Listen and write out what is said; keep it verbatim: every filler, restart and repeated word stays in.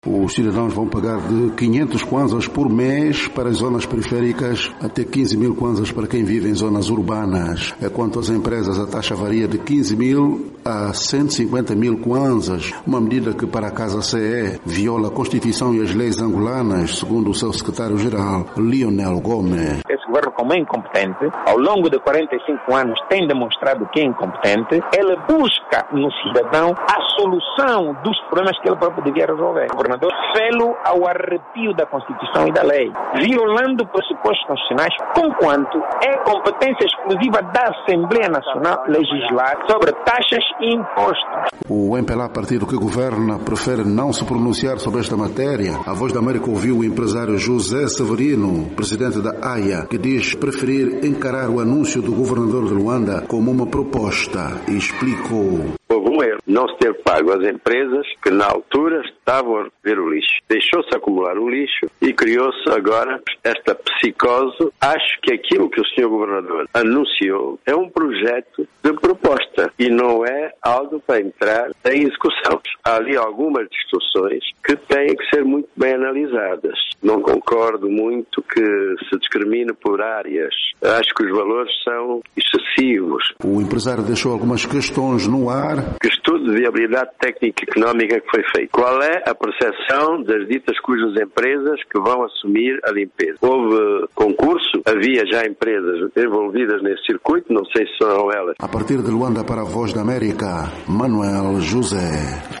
Os cidadãos vão pagar de quinhentos kwanzas por mês para as zonas periféricas até quinze mil kwanzas para quem vive em zonas urbanas. Quanto às empresas, a taxa varia de quinze mil a cento e cinquenta mil kwanzas, uma medida que para a Casa C E viola a Constituição e as leis angolanas, segundo o seu secretário-geral, Lionel Gomes. Esse governo, como é incompetente, ao longo de quarenta e cinco anos tem demonstrado que é incompetente. Ele busca no cidadão a solução dos problemas que ele próprio devia resolver. O governador fê-lo ao arrepio da Constituição e da lei, violando pressupostos constitucionais, conquanto é competência exclusiva da Assembleia Nacional legislar sobre taxas e impostos. O M P L A, partido que governa, prefere não se pronunciar sobre esta matéria. A Voz da América ouviu o empresário José Severino, presidente da A I A, que diz preferir encarar o anúncio do governador de Luanda como uma proposta e explicou. Houve um erro, não se ter pago às empresas que na altura estavam a recolher o lixo. Deixou-se acumular o lixo e criou-se agora esta psicose. Acho que aquilo que o senhor Governador anunciou é um projeto de proposta e não é algo para entrar em execução. Há ali algumas distorções que têm que ser muito bem analisadas. Não concordo muito que se discrimine por áreas. Acho que os valores são excessivos. O empresário deixou algumas questões no ar. Que estudo de viabilidade técnica e económica que foi feito? Qual é a percepção das ditas cujas empresas que vão assumir a limpeza? Houve concurso? Havia já empresas envolvidas nesse circuito? Não sei se são elas. A partir de Luanda para a Voz da América, Manuel José.